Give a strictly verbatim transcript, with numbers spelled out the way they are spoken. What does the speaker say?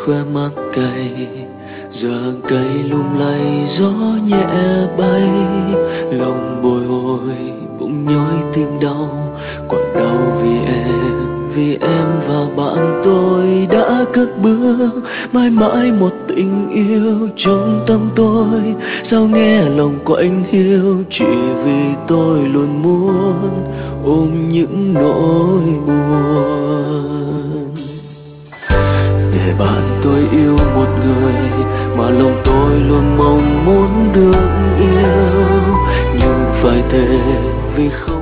khoe mắt cay, giờ cây lung lay gió nhẹ bay, lòng bồi hồi bỗng nhói tim đau, còn đau vì em, vì em và bạn tôi đã cất bước mãi mãi một tình yêu trong tâm tôi. Sao nghe lòng quạnh hiu chỉ vì tôi luôn muốn ôm những nỗi buồn. Để bạn tôi yêu một người mà lòng tôi luôn mong muốn được yêu, nhưng phải thề vì không